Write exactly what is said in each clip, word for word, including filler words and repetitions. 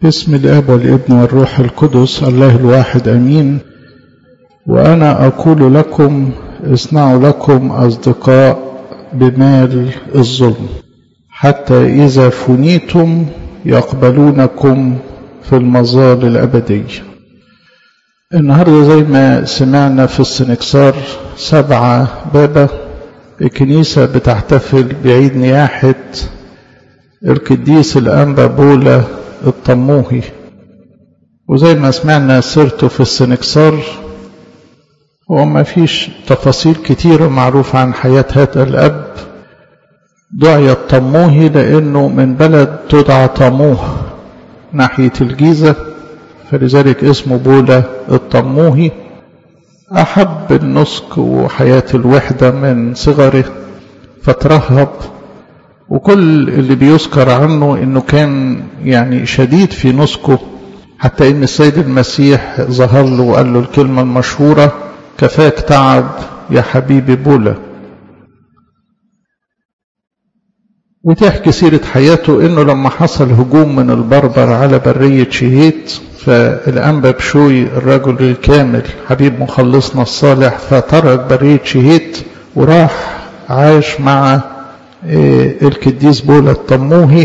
باسم الآب والابن والروح القدس الله الواحد أمين. وأنا أقول لكم اصنعوا لكم أصدقاء بمال الظلم حتى إذا فنيتم يقبلونكم في المظال الأبدية. النهاردة زي ما سمعنا في السنكسار سبعة بابا الكنيسة بتحتفل بعيد نياحة القديس الأنبا بولا الطموهي، وزي ما سمعنا سيرته في السنكسار وما فيش تفاصيل كتيرة معروفة عن حياة هذا الأب. دعي الطموهي لأنه من بلد تدعى طموه ناحية الجيزة، فلذلك اسمه بولا الطموهي. أحب النسك وحياة الوحدة من صغره فترهب، وكل اللي بيذكر عنه انه كان يعني شديد في نسكه، حتى ان السيد المسيح ظهر له وقال له الكلمة المشهورة كفاك تعب يا حبيبي بولا. وتحكي سيرة حياته انه لما حصل هجوم من البربر على برية شهيت، فالأنبا بشوي الرجل الكامل حبيب مخلصنا الصالح فترك برية شهيت وراح عاش مع القديس بولا الطموهي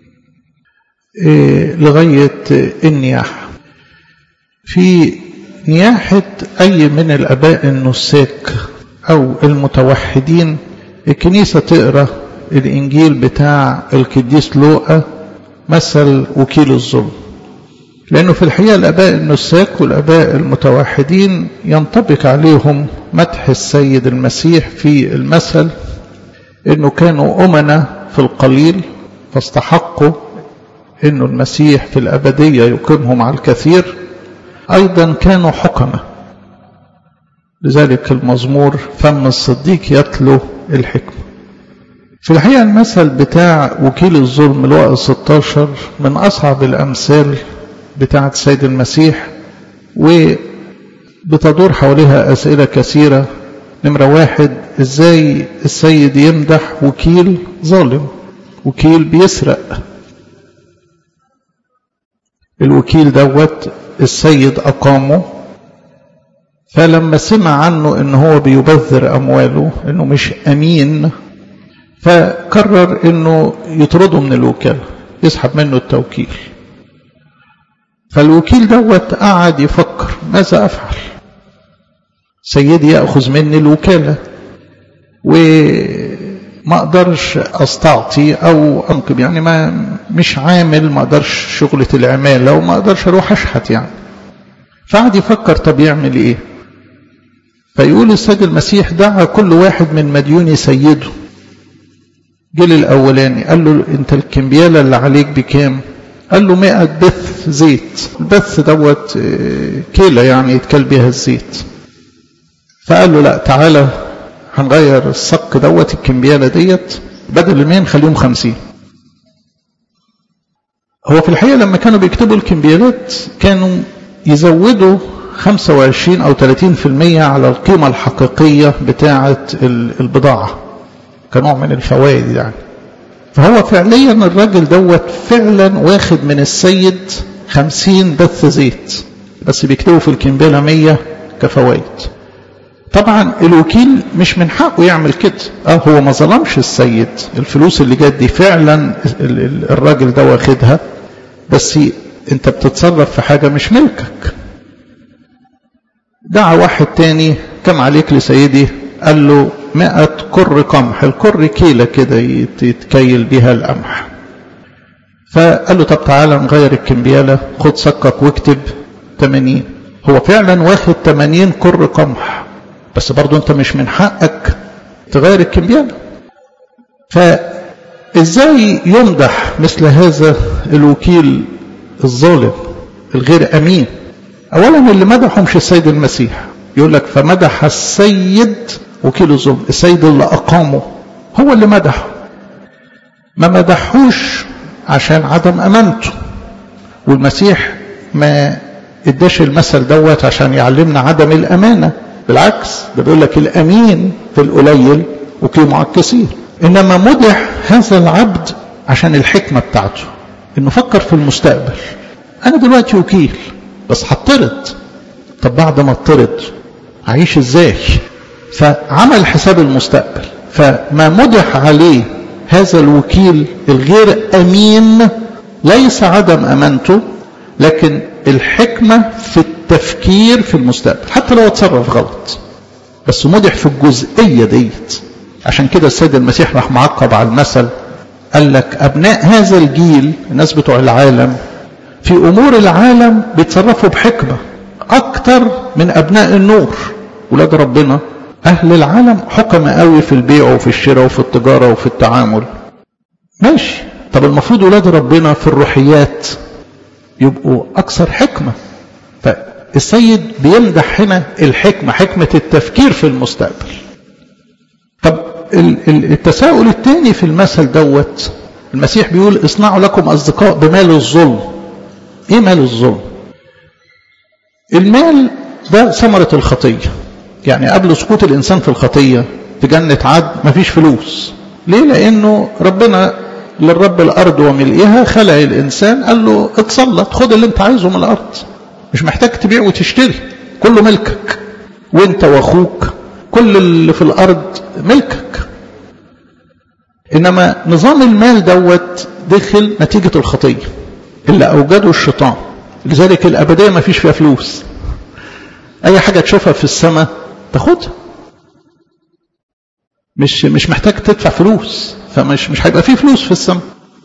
لغاية النياحة. في نياحة أي من الآباء النساك أو المتوحدين الكنيسة تقرأ الإنجيل بتاع القديس لوقا مثل وكيل الظلم، لأنه في الحقيقة الآباء النساك والآباء المتوحدين ينطبق عليهم مدح السيد المسيح في المثل، إنه كانوا أمنا في القليل فاستحقوا إنه المسيح في الأبدية يقيمهم على الكثير. أيضا كانوا حكمة، لذلك المزمور فم الصديق يتلو الحكمة. في الحقيقة المثل بتاع وكيل الظلم لوقا ستة عشر من أصعب الأمثال بتاعة السيد المسيح، وبتدور حواليها أسئلة كثيرة. نمرة واحد، ازاي السيد يمدح وكيل ظالم، وكيل بيسرق؟ الوكيل دوت السيد أقامه، فلما سمع عنه انه هو بيبذر أمواله، انه مش أمين، فقرر انه يطرده من الوكالة، يسحب منه التوكيل. فالوكيل دوت قعد يفكر ماذا أفعل؟ سيدي يأخذ مني الوكالة وما أقدرش أستعطي أو أنقب، يعني ما مش عامل، ما أقدرش شغلة العمالة وما أقدرش أروح أشحت يعني. فقعد يفكر طب يعمل إيه؟ فيقول السيد المسيح دعا كل واحد من مديون سيده. جيل الأولاني قال له أنت الكمبيالة اللي عليك بكام؟ قال له مئة بث زيت. البث دوت كيلة يعني يتكال بيها الزيت. فقال له لا تعالى هنغير الصك دوت الكمبيالة ديت، بدل المية نخليهم خمسين. هو في الحقيقة لما كانوا بيكتبوا الكمبيالات كانوا يزودوا خمسة وعشرين أو ثلاثين في المية على القيمة الحقيقية بتاعة البضاعة كنوع من الفوائد يعني. فهو فعليا الراجل دوت فعلا واخد من السيد خمسين بث زيت، بس بيكتبوا في الكمبيالة مية كفوائد. طبعا الوكيل مش من حقه يعمل كده، اه هو ما ظلمش السيد، الفلوس اللي جت دي فعلا الراجل ده واخدها، بس انت بتتصرف في حاجة مش ملكك. دعا واحد تاني كم عليك لسيدي؟ قال له مئة كر قمح، الكر كيلة كده يتكيل بها القمح. فقال له طب تعالى نغير الكمبيالة، خد سكك واكتب ثمانين. هو فعلا واخد ثمانين كر قمح، بس برضو انت مش من حقك تغير الكمبيالة. فازاي يمدح مثل هذا الوكيل الظالم الغير امين؟ اولا اللي مدحه مش السيد المسيح، يقول لك فمدح السيد وكيل الظلم، السيد اللي اقامه هو اللي مدحه، ما مدحوش عشان عدم امانته. والمسيح ما اداش المثل دوت عشان يعلمنا عدم الامانه، بالعكس ده بيقول لك الامين في القليل وقيمه على الكثير. انما مدح هذا العبد عشان الحكمه بتاعته، انه فكر في المستقبل، أنا دلوقتي وكيل بس هطرد، طب بعد ما اطرد هعيش ازاي؟ فعمل حساب المستقبل. فما مدح عليه هذا الوكيل الغير أمين ليس عدم أمانته، لكن الحكمة في التفكير في المستقبل، حتى لو اتصرف غلط بس مدح في الجزئية ديت. عشان كده السيد المسيح راح معقب على المثل، قال لك أبناء هذا الجيل، الناس بتوع العالم في أمور العالم بيتصرفوا بحكمة أكتر من أبناء النور. ولاد ربنا أهل العالم حكم قوي في البيع وفي الشراء وفي التجارة وفي التعامل، ماشي. طب المفروض ولاد ربنا في الروحيات يبقوا أكثر حكمة. فالسيد بيمدح هنا الحكمة، حكمة التفكير في المستقبل. طب التساؤل الثاني في المثل دوت، المسيح بيقول اصنعوا لكم أصدقاء بمال الظلم. ايه مال الظلم؟ المال ده ثمرة الخطية. يعني قبل سقوط الإنسان في الخطية في جنة عدن مفيش فلوس. ليه؟ لأنه ربنا للرب الأرض وملئها خلق الإنسان، قال له اتسلط، خد اللي انت عايزه من الأرض، مش محتاج تبيع وتشتري، كله ملكك، وانت واخوك كل اللي في الأرض ملكك. إنما نظام المال دوت دخل نتيجة الخطية اللي أوجده الشيطان. لذلك الأبدية ما فيش فيها فلوس، أي حاجة تشوفها في السماء تاخدها، مش مش محتاج تدفع فلوس، فمش مش هيبقى فيه فلوس في السماء.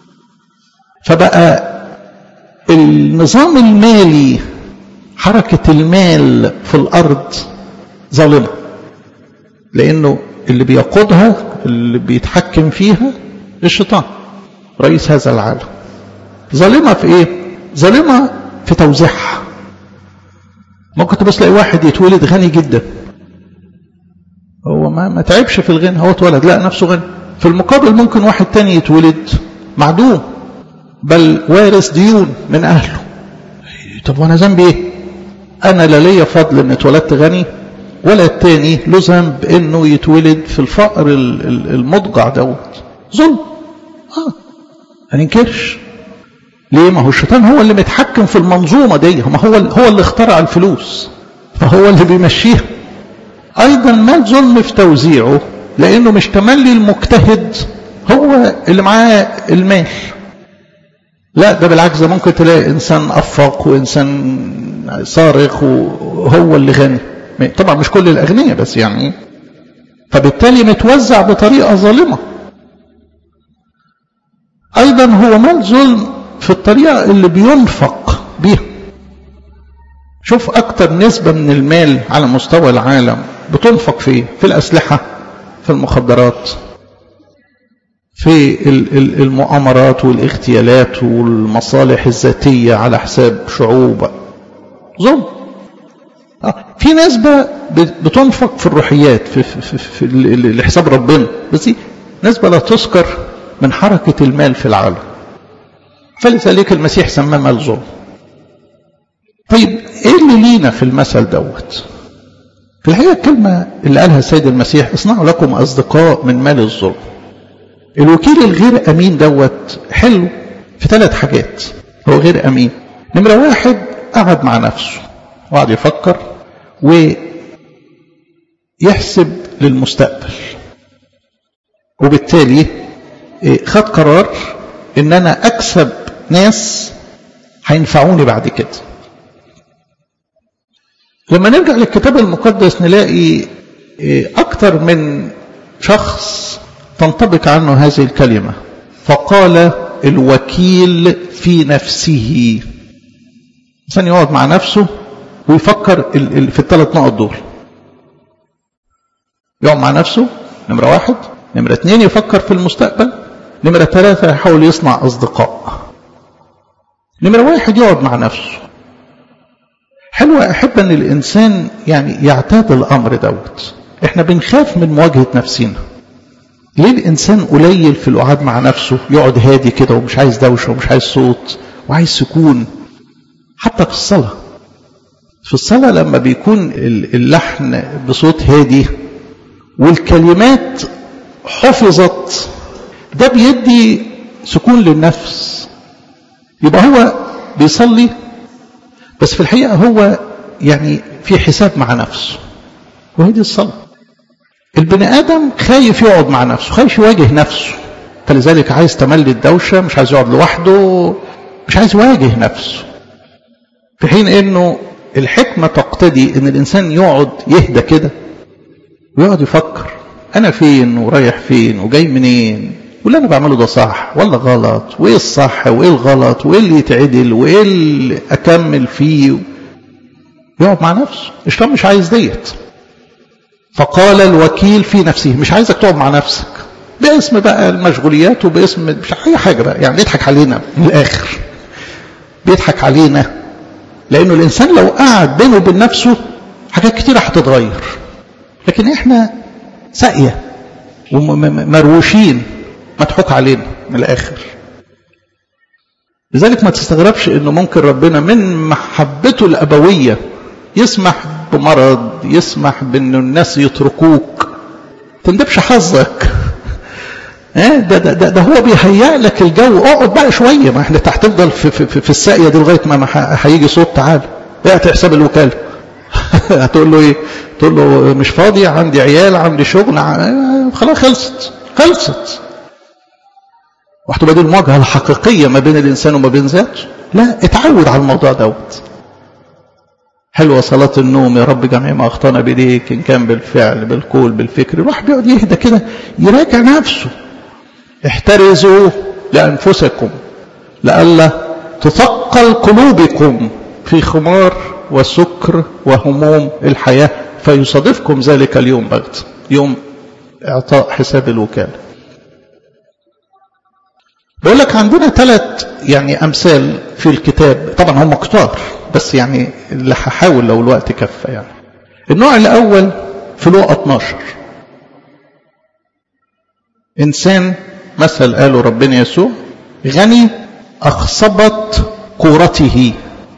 فبقى النظام المالي، حركة المال في الأرض ظالمة، لأنه اللي بيقودها اللي بيتحكم فيها الشيطان رئيس هذا العالم. ظالمة في ايه؟ ظالمة في توزيعها. ممكن تبص تلاقي واحد يتولد غني جدا، هو ما ما تعبش في الغنى، هو اتولد لقى نفسه غني. في المقابل ممكن واحد تاني يتولد معدوم، بل وارث ديون من اهله. طب وانا ذنبي ايه؟ انا لا ليا فضل ان اتولدت غني، ولا التاني له ذنب انه يتولد في الفقر المضجع دوت. ظلم. اه ما ننكرش. ليه؟ ما هو الشيطان هو اللي متحكم في المنظومه دي، ما هو هو اللي اخترع الفلوس، فهو اللي بيمشيها. ايضا مال ظلم في توزيعه، لانه مش تملي المجتهد هو اللي معاه المال، لا ده بالعكس، ده ممكن تلاقي انسان افاق وانسان صارخ وهو اللي غني. طبعا مش كل الاغنياء بس يعني، فبالتالي متوزع بطريقه ظالمه. ايضا هو مال ظلم في الطريقه اللي بينفق بيها. شوف اكتر نسبه من المال على مستوى العالم بتنفق فيه، في الاسلحه، في المخدرات، في المؤامرات والاغتيالات والمصالح الذاتيه على حساب شعوب. ظلم. في نسبة بتنفق في الروحيات في, في, في, في لحساب ربنا، بس دي نسبة لا تذكر من حركة المال في العالم. فلذلك المسيح سماه مال ظلم. طيب ايه اللي لينا في المثل دوت؟ في الحقيقة الكلمة اللي قالها السيد المسيح اصنعوا لكم أصدقاء من مال الظلم. الوكيل الغير أمين دوت حلو في ثلاث حاجات. هو غير أمين. نمرة واحد، قعد مع نفسه وقعد يفكر ويحسب للمستقبل، وبالتالي خد قرار ان انا اكسب ناس هينفعوني بعد كده. لما نرجع للكتاب المقدس نلاقي اكتر من شخص تنطبق عنه هذه الكلمة. فقال الوكيل في نفسه. إنسان يقعد مع نفسه ويفكر في الثلاث نقط دول. يقعد مع نفسه، نمرة واحد. نمرة اثنين، يفكر في المستقبل. نمرة ثلاثة، يحاول يصنع أصدقاء. نمرة واحد، يقعد مع نفسه. حلوة أحب أن الإنسان يعني يعتاد الأمر دوت. إحنا بنخاف من مواجهة نفسنا. ليه الإنسان قليل في القعاد مع نفسه، يقعد هادي كده ومش عايز دوشة ومش عايز صوت وعايز سكون؟ حتى في الصلاة، في الصلاة لما بيكون اللحن بصوت هادي والكلمات حفظت، ده بيدي سكون للنفس. يبقى هو بيصلي بس في الحقيقة هو يعني في حساب مع نفسه، وهي دي الصلاة. البني آدم خايف يقعد مع نفسه، خايف يواجه نفسه، فلذلك عايز تملي الدوشة، مش عايز يقعد لوحده، مش عايز يواجه نفسه. في حين انه الحكمة تقتضي ان الانسان يقعد يهدى كده ويقعد يفكر انا فين ورايح فين وجاي منين، واللي انا بعمله ده صح ولا غلط، وايه الصح وايه الغلط، وايه اللي يتعدل وايه اللي اكمل فيه. يقعد مع نفسه. الشيطان مش عايز ديت. فقال الوكيل في نفسه، مش عايزك تقعد مع نفسك باسم بقى المشغوليات وباسم مش اي حاجه بقى، يعني بيضحك علينا من الاخر، بيضحك علينا. لانه الانسان لو قعد بينه وبين نفسه حاجات كتيره هتتغير، لكن احنا ساقيه ومروشين، مضحوك علينا من الاخر. لذلك ما تستغربش انه ممكن ربنا من محبته الابويه يسمح بمرض، يسمح بان الناس يتركوك، تندبش حظك. ده, ده, ده, ده هو بيهيئ لك الجو. اقعد بقى شويه، ما احنا هتفضل في, في, في, في الساقيه دي لغايه ما هيجي صوت تعال اعطي حساب الوكاله. هتقول له ايه؟ تقول له مش فاضي، عندي عيال، عندي شغل، خلاص خلصت خلصت. وهتبقى دي المواجهه الحقيقيه ما بين الانسان وما بين ذاته. لا، اتعود على الموضوع دوت. حلوه صلاه النوم، يا رب جميع ما اخطانا بيديك، ان كان بالفعل بالقول بالفكر. الواحد بيقعد يهدى كده يراجع نفسه. احترزوا لانفسكم لئلا تثقل قلوبكم في خمار وسكر وهموم الحياه فيصادفكم ذلك اليوم بغت، يوم اعطاء حساب الوكاله. بقول لك عندنا ثلاث يعني امثال في الكتاب، طبعا هم كتار بس يعني اللي هحاول لو الوقت كفى. يعني النوع الاول في لوقا اتناشر، انسان مثل قاله ربنا يسوع، غني اخصبت قورته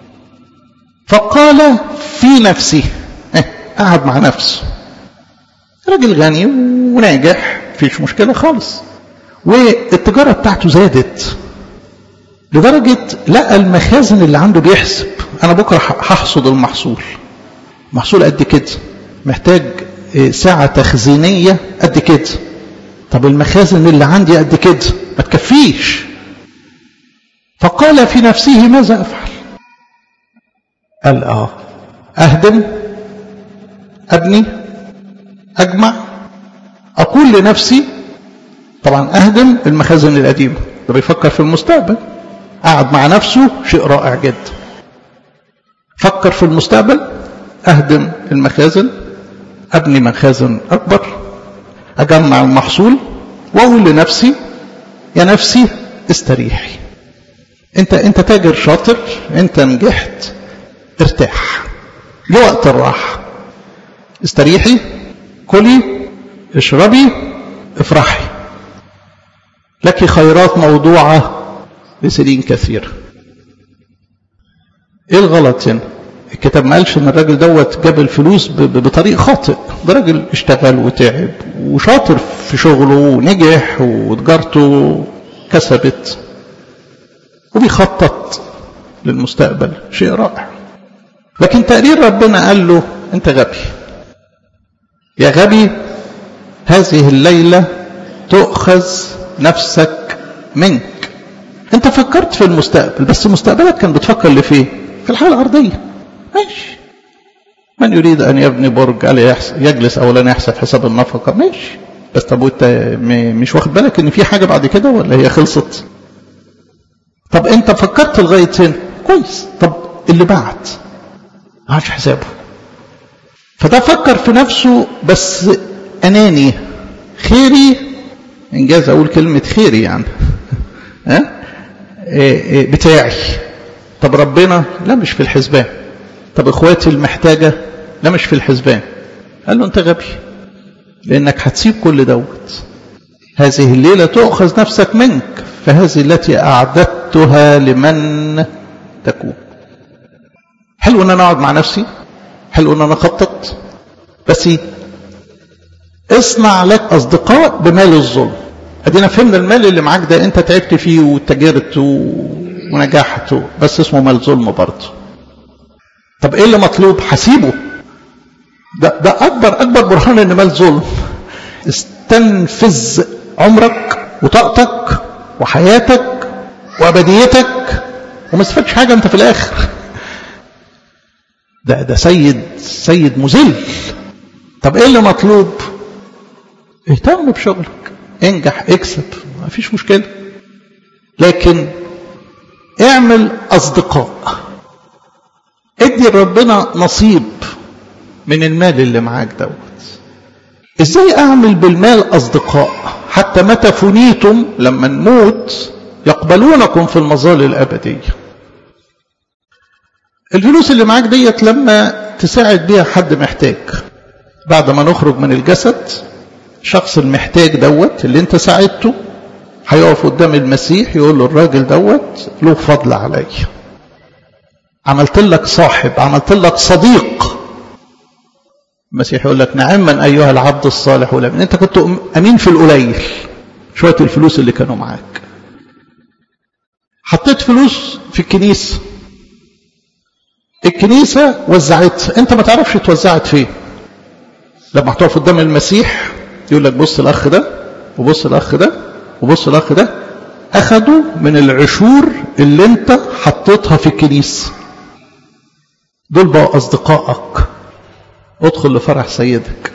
فقال في نفسه، اه قعد مع نفسه، راجل غني وناجح مفيش مشكله خالص، والتجاره بتاعته زادت لدرجه لقى المخازن اللي عنده بيحسب انا بكره هحصد المحصول، محصول قد كده، محتاج ساعه تخزينيه قد كده، طب المخازن اللي عندي قد كده ما تكفيش. فقال في نفسه ماذا افعل؟ قال اه اهدم، ابني، اجمع، اقول لنفسي. طبعا اهدم المخازن القديمه، ده بيفكر في المستقبل. قعد مع نفسه، شيء رائع جدا. فكر في المستقبل، اهدم المخازن، ابني مخازن اكبر، اجمع المحصول، واقول لنفسي يا نفسي استريحي، انت انت تاجر شاطر، انت نجحت، ارتاح، جه وقت الراحه، استريحي، كلي، اشربي، افرحي، لك خيرات موضوعه بسنين كثيره. ايه الغلط هنا؟ الكتاب ما قالش ان الراجل دوت جاب الفلوس بطريق خاطئ، ده راجل اشتغل وتعب وشاطر في شغله ونجح وتجارته كسبت وبيخطط للمستقبل، شيء رائع. لكن تقرير ربنا قال له انت غبي، يا غبي هذه الليلة تؤخذ نفسك منك. انت فكرت في المستقبل، بس مستقبلك كان بتفكر لفين؟ في الحياة الأرضية. ماشي، من يريد أن يبني برج يجلس أولا يحسب حساب النفقة، ماشي، بس طب وانت مش واخد بالك ان في حاجة بعد كده ولا هي خلصت؟ طب انت فكرت لغاية هنا كويس، طب اللي بعد ما عادش حسابه. فده فكر في نفسه بس أناني، خيري، إنجاز أقول كلمة خيري يعني ها بتاعي. طب ربنا لا مش في الحسبان، طب اخواتي المحتاجة لا مش في الحسبان. قال له انت غبي لانك هتسيب كل دوت. هذه الليلة تؤخذ نفسك منك، فهذه التي أعددتها لمن تكون. حلو ان انا اقعد مع نفسي، حلو ان انا اخطط، بس اصنع لك اصدقاء بمال الظلم. ادينا فهمنا المال اللي معاك ده انت تعبت فيه وتجرت ونجحت، بس اسمه مال ظلم برضه. طب ايه اللي مطلوب؟ حسيبه. ده ده اكبر اكبر برهان ان مال ظلم. استنفذ عمرك وطاقتك وحياتك وابديتك وما استفدتش حاجه انت في الاخر. ده ده سيد سيد مذل. طب ايه اللي مطلوب؟ اهتم بشغلك، انجح، اكسب، ما فيش مشكله، لكن اعمل اصدقاء، ادي ربنا نصيب من المال اللي معاك دوت. ازاي اعمل بالمال اصدقاء حتى متى فنيتم لما نموت يقبلونكم في المظال الابديه؟ الفلوس اللي معاك ديت لما تساعد بيها حد محتاج، بعد ما نخرج من الجسد الشخص المحتاج دوت اللي انت ساعدته هيقف قدام المسيح يقول له الراجل دوت له فضل علي، عملت لك صاحب، عملت لك صديق. المسيح يقول لك نعما ايها العبد الصالح والامين، انت كنت امين في القليل، شويه الفلوس اللي كانوا معاك. حطيت فلوس في الكنيسه، الكنيسه وزعتها، انت ما تعرفش اتوزعت فين. لما هتقف قدام المسيح يقول لك بص الاخ ده وبص الاخ ده وبص الاخ ده اخذوا من العشور اللي انت حطيتها في الكنيسه، دول بقوا اصدقائك، ادخل لفرح سيدك.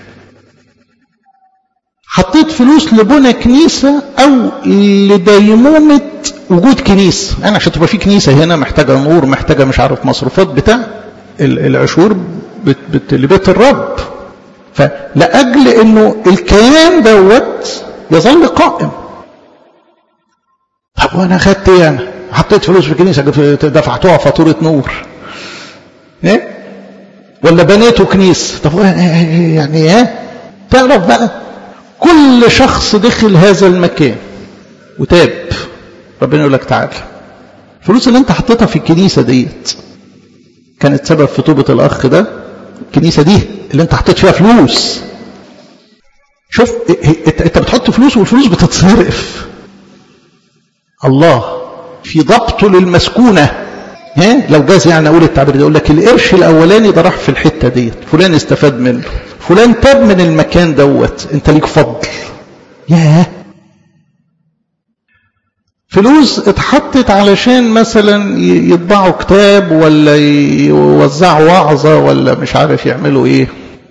حطيت فلوس لبنى كنيسه او لديمومه وجود كنيسه، يعني عشان تبقى في كنيسه هنا محتاجه نور، محتاجه مش عارف مصروفات بتاع العشور بت بت لبيت الرب. فلاجل انه الكيان دوت يظل قائم. طب وانا خدت ايه؟ انا حطيت فلوس في كنيسه دفعتوها فاتوره نور، ايه؟ ولا بنيته كنيسه؟ طب يعني ايه؟ تعرف بقى كل شخص دخل هذا المكان وتاب، ربنا يقول لك تعال، الفلوس اللي انت حطيتها في الكنيسه ديت كانت سبب في توبه الاخ ده. الكنيسه دي اللي انت حطيت فيها فلوس، شوف انت بتحط فلوس والفلوس بتتصرف. الله في ضبطه للمسكونه، ها لو جاز يعني اقول التعبير ده، يقول لك القرش الاولاني ده راح في الحته ديت، فلان استفاد منه، فلان تاب من المكان دوت، انت ليك فضل. ياه، فلوس اتحطت علشان مثلا يطبعوا كتاب ولا يوزعوا وعظة ولا مش عارف يعملوا ايه،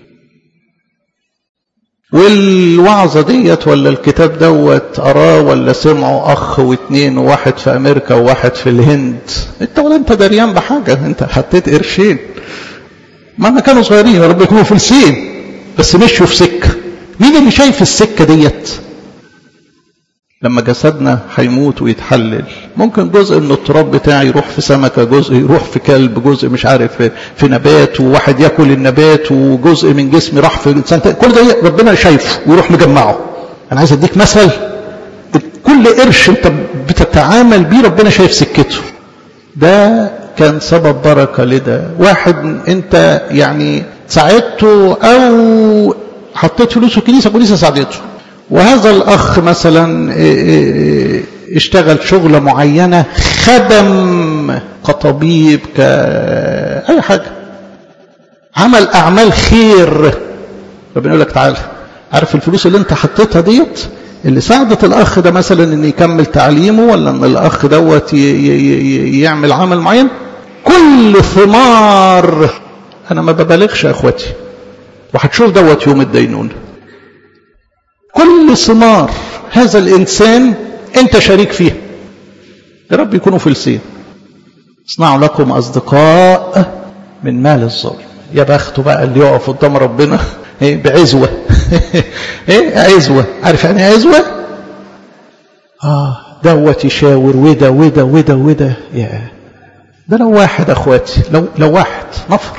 والوعظة ديت ولا الكتاب دوت قراه ولا سمعوا اخ واثنين وواحد في امريكا وواحد في الهند، انت ولا انت دريان بحاجة، انت حطيت قرشين مهما كانوا صغيرين، يا رب يكونوا فلسين بس مشوا في سكة. مين اللي شايف السكة ديت؟ لما جسدنا هيموت ويتحلل ممكن جزء من التراب بتاعي يروح في سمكة، جزء يروح في كلب، جزء مش عارف في نبات، وواحد ياكل النبات، وجزء من جسمي راح في انسان، كل ده ربنا شايفه ويروح مجمعه. انا عايز اديك مثل، كل قرش انت بتتعامل بيه ربنا شايف سكته. ده كان سبب بركة لده. واحد انت يعني ساعدته او حطيت فلوسه كنيسة، كنيسة ساعدته، وهذا الأخ مثلا اشتغل شغلة معينة، خدم كطبيب كأي حاجة، عمل أعمال خير، ربنا يقول لك تعالى، عارف الفلوس اللي انت حطيتها ديت اللي ساعدت الأخ ده مثلا ان يكمل تعليمه، ولا ان الأخ دوت يعمل عمل معين، كل ثمار، أنا ما ببالغش يا أخواتي، وهتشوف دوت يوم الدينون، كل ثمار هذا الإنسان أنت شريك فيها. يا رب يكونوا فلسين. اصنعوا لكم أصدقاء من مال الظلم. يا بخته بقى اللي يقف قدام ربنا ايه بعزوة ايه عزوة، عارف يعني عزوة؟ اه دوت يشاور وده وده وده وده، يا ده لو واحد اخواتي، لو لو واحد نفر،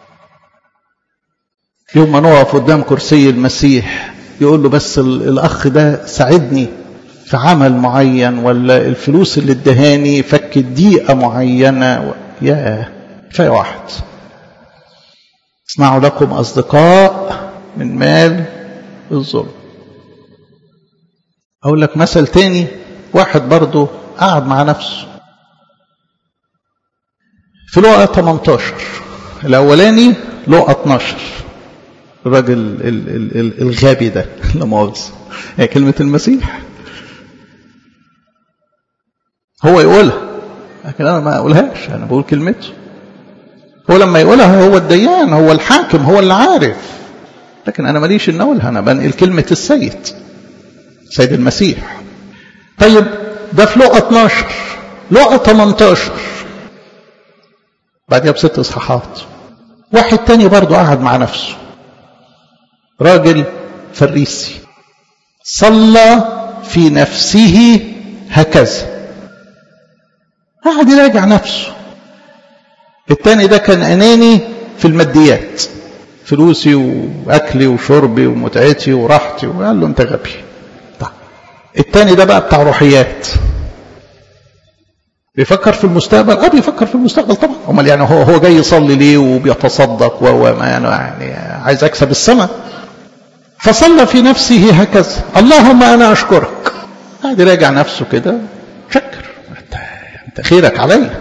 يوم ما نقف قدام كرسي المسيح يقول له بس الأخ ده ساعدني في عمل معين، ولا الفلوس اللي ادهاني فكت ضيقة معينة، يا كفاية واحد. اصنعوا لكم أصدقاء من مال الظلم. أقول لك مثل تاني، واحد برضو قاعد مع نفسه في لقا ثمانية عشر، الأولاني لقى اتناشر، الراجل الغابي ده لا مؤاخذة، هي كلمة المسيح هو يقولها لكن أنا ما أقولهاش، أنا بقول كلمته. هو لما يقولها هو الديان، هو الحاكم، هو اللي عارف، لكن أنا ماليش إن أقولها، أنا بنقل كلمة السيد سيد المسيح. طيب ده في لقى اتناشر، لقى تمنتاشر بعدها بست إصحاحات واحد تاني برضو قعد مع نفسه، راجل فريسي صلى في نفسه هكذا، قعد يراجع نفسه. التاني ده كان أناني في الماديات، فلوسي وأكلي وشربي ومتعتي وراحتي، وقال له أنت غبي. طيب التاني ده بقى بتاع روحيات، بيفكر في المستقبل. اه بيفكر في المستقبل طبعا، امال يعني هو هو جاي يصلي ليه وبيتصدق وما يعني, يعني عايز اكسب السماء. فصلى في نفسه هكذا، اللهم انا اشكرك. قاعد يراجع نفسه كده، شكر انت انت خيرك عليا،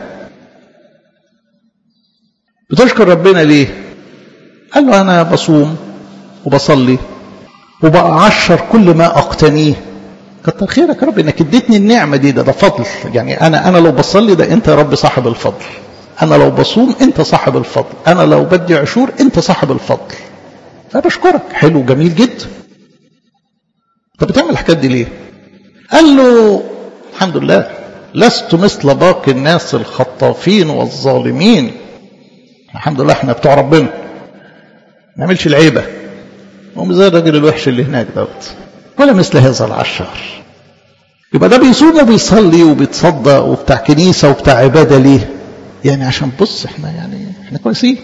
بتشكر ربنا ليه؟ قال له انا بصوم وبصلي وبأعشر كل ما اقتنيه. كتر خيرك يا رب انك اديتني النعمه دي، ده ده فضل. يعني انا انا لو بصلي ده انت يا رب صاحب الفضل، انا لو بصوم انت صاحب الفضل، انا لو بدي عشور انت صاحب الفضل، فبشكرك. حلو جميل جدا. طب بتعمل الحاجات دي ليه؟ قال له الحمد لله لست مثل باقي الناس الخطافين والظالمين، الحمد لله احنا بتوع ربنا ما نعملش العيبه، ومش زي الراجل الوحش اللي هناك دوت، ولا مثل هذا العشار. يبقى ده بيصوم وبيصلي وبيتصدق وبتاع كنيسة وبتاع عبادة ليه؟ يعني عشان بص احنا يعني احنا كويسين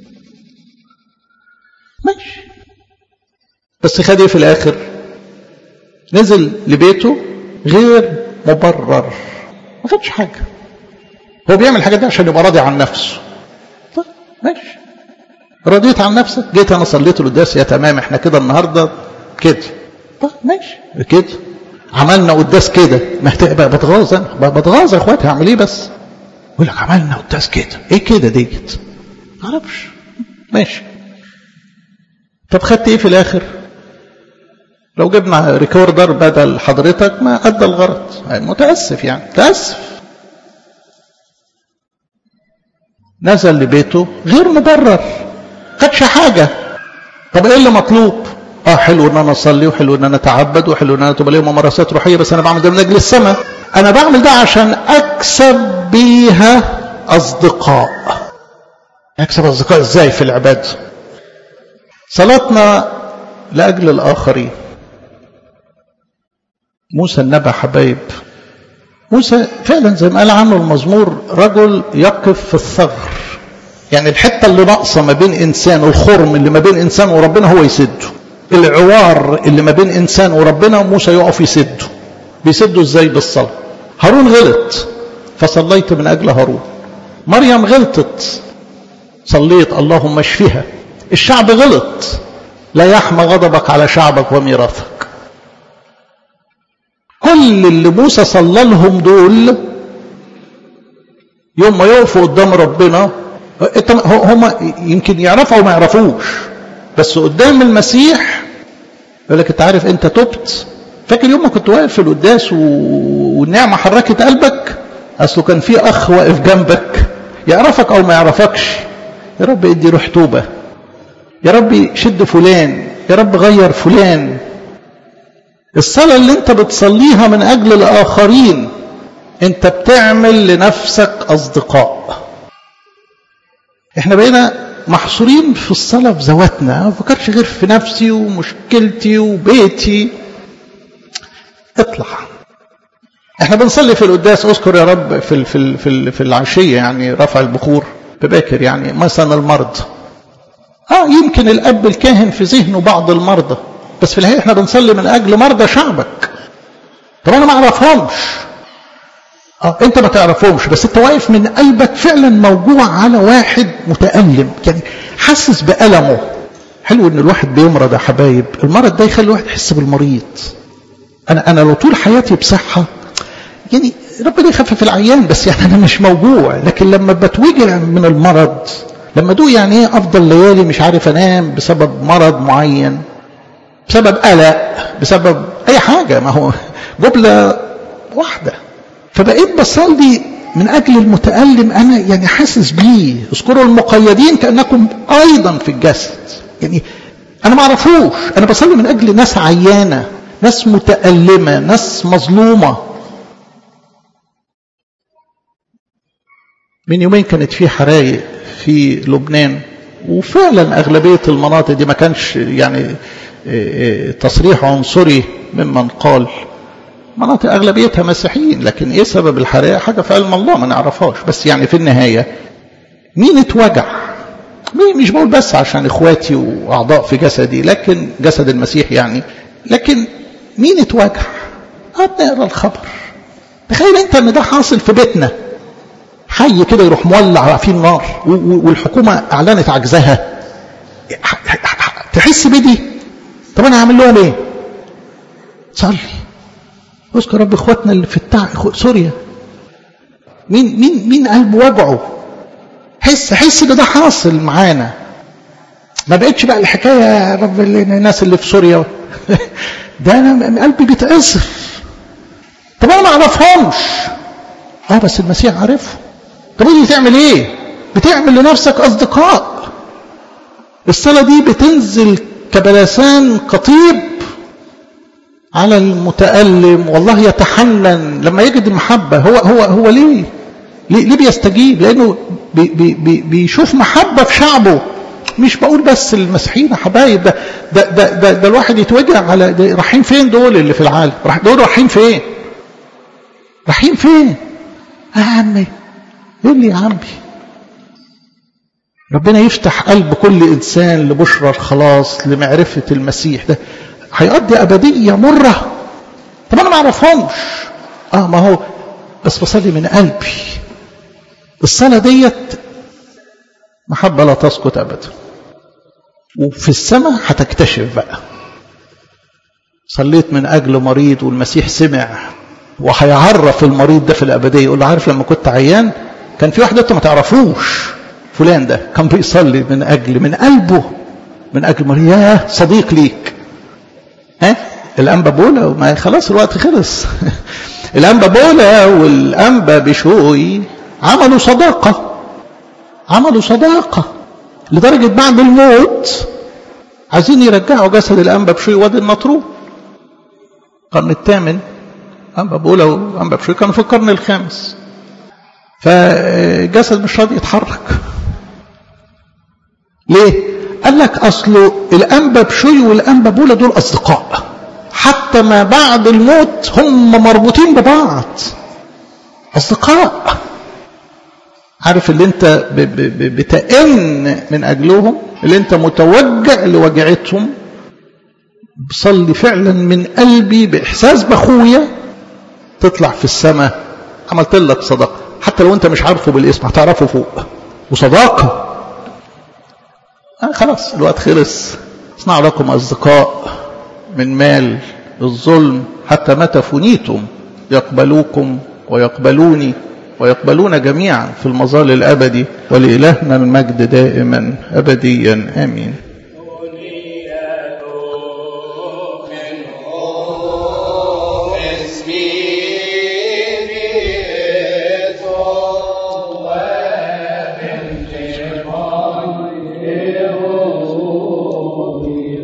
ماشي. بس خد ايه في الاخر؟ نزل لبيته غير مبرر، ما خدش حاجة. هو بيعمل الحاجة دي عشان يبقى راضي عن نفسه. طيب ماشي، رضيت عن نفسك، جيت انا صليت القداس، يا تمام احنا كده النهارده كده. طيب ماشي كده، عملنا قداس كده، محتاج بقى بتغاظ انا بتغاظ يا اخواتي، هعمل ايه بس؟ يقول لك عملنا قداس كده، ايه كده ديت؟ ما اعرفش. ماشي، طب خدت ايه في الاخر؟ لو جبنا ريكوردر بدل حضرتك ما ادى الغرض، يعني متاسف يعني متاسف. نزل لبيته غير مبرر، خدش حاجه. طب ايه اللي مطلوب؟ اه حلو ان انا اصلي، وحلو ان انا اتعبد، وحلو ان انا تبقى لي ممارسات روحيه، بس انا بعمل ده من اجل السماء. انا بعمل ده عشان اكسب بيها اصدقاء. اكسب اصدقاء ازاي في العباده؟ صلاتنا لاجل الاخرين. موسى النبي حبايب، موسى فعلا زي ما قال عنه المزمور رجل يقف في الثغر، يعني الحته اللي ناقصه ما بين انسان، الخرم اللي ما بين انسان وربنا هو يسده، العوار اللي ما بين انسان وربنا موسى يقف يسده. بيسده ازاي؟ بالصلاه. هارون غلط فصليت من اجل هارون، مريم غلطت صليت اللهم اشفيها، الشعب غلط لا يحمى غضبك على شعبك وميراثك. كل اللي موسى صلى لهم دول يوم ما يقفوا قدام ربنا، هم يمكن يعرفوا او ما يعرفوش، بس قدام المسيح يقول لك انت عارف انت تبت. فاكر يوم ما كنت واقف في القداس والنعمه حركت قلبك؟ اصله كان في اخ واقف جنبك يعرفك او ما يعرفكش، يا رب ادي روح توبه، يا رب شد فلان، يا رب غير فلان. الصلاه اللي انت بتصليها من اجل الاخرين انت بتعمل لنفسك اصدقاء. احنا بقينا محصورين في الصلاة في ذواتنا، ما بفكرش غير في نفسي ومشكلتي وبيتي. اطلع. احنا بنصلي في القداس اذكر يا رب في في في في العشية، يعني رفع البخور بباكر، يعني مثلا المرض. اه يمكن الاب الكاهن في ذهنه بعض المرضى، بس في الحقيقة احنا بنصلي من اجل مرضى شعبك. طب انا ما اعرفهمش، اه انت ما تعرفهمش، بس انت واقف من قلبك فعلا موجوع على واحد متألم، يعني حاسس بألمه. حلو ان الواحد بيمرض يا حبايب، المرض ده يخلي الواحد يحس بالمريض. انا انا لو طول حياتي بصحة يعني ربنا يخفف العيان، بس يعني انا مش موجوع، لكن لما بتوجع من المرض لما دوق يعني ايه افضل ليالي مش عارف انام بسبب مرض معين، بسبب قلق، بسبب اي حاجة، ما هو جملة واحدة. فبقيت بصلي من اجل المتألم، انا يعني حاسس بيه. اذكروا المقيدين كأنكم ايضا في الجسد، يعني انا ما اعرفوش، انا بصلي من اجل ناس عيانة، ناس متألمة، ناس مظلومة. من يومين كانت في حرايق في لبنان، وفعلا اغلبية المناطق دي ما كانش يعني تصريح عنصري ممن قال، مناطق اغلبيتها مسيحيين، لكن ايه سبب الحرائق حاجة في علم الله ما نعرفهاش. بس يعني في النهاية مين اتوجع؟ مش بقول بس عشان اخواتي واعضاء في جسدي، لكن جسد المسيح يعني، لكن مين اتوجع؟ بنقرا الخبر. تخيل انت ان ده حاصل في بيتنا، حي كده يروح مولع فيه النار والحكومة اعلنت عجزها، تحس بدي؟ طب انا هعمل لهم ايه؟ صلي، اذكر رب اخواتنا اللي في التع... سوريا، مين مين مين قلبه وجعه؟ حس حس ان ده حاصل معانا. ما بقتش بقى الحكايه يا رب الناس اللي في سوريا ده انا قلبي بيتأسف. طب انا ما اعرفهمش، اه بس المسيح عارفه. طب دي بتعمل ايه؟ بتعمل لنفسك اصدقاء. الصلاه دي بتنزل كبلسان قطيب على المتألم، والله يتحنن لما يجد المحبة. هو هو هو ليه ليه, ليه بيستجيب؟ لأنه بي بي بي بيشوف محبة في شعبه. مش بقول بس المسيحيين حبايب، ده ده ده, ده, ده الواحد يتوجع على رايحين فين دول اللي في العالم؟ دول رايحين فين؟ رايحين فين؟ يا عمي يقول لي يا عمي ربنا يفتح قلب كل إنسان لبشرى الخلاص، لمعرفة المسيح. ده هيقضي أبدية مرة. طب أنا ما أعرفهمش، آه ما هو بس بصلي من قلبي. الصلاة ديت محبة لا تسقط أبدا، وفي السماء هتكتشف بقى. صليت من أجل مريض والمسيح سمع، وهيعرف المريض ده في الأبدية، يقول له عارف لما كنت عيان كان في واحد انت ما تعرفوش، فلان ده كان بيصلي من أجل من قلبه من أجل مريض، ياه صديق ليك. ها الأنبا بولا، ما خلاص الوقت خلص الأنبا بولا والأنبا بشوي عملوا صداقة، عملوا صداقة لدرجة بعد الموت عايزين يرجعوا جسد الأنبا بشوي وادي النطرون. القرن الثامن أنبا بولا وأنبا بشوي كانوا في القرن الخامس، فجسد مش راضي يتحرك. ليه؟ قال لك أصله الأنبا بشوي والأنبا بولا دول أصدقاء، حتى ما بعد الموت هم مربوطين ببعض، أصدقاء. عارف اللي انت بتأن من أجلهم، اللي انت متوجع لوجعتهم، بصلي فعلا من قلبي بإحساس بأخويا، تطلع في السماء عملت لك صداقة. حتى لو انت مش عارفه بالاسم هتعرفه فوق، وصداقة. آه خلاص الوقت خلص. اصنعوا لكم أصدقاء من مال الظلم، حتى متى فنيتم يقبلوكم ويقبلوني ويقبلون جميعا في المظال الأبدي. ولإلهنا المجد دائما أبديا آمين. Oh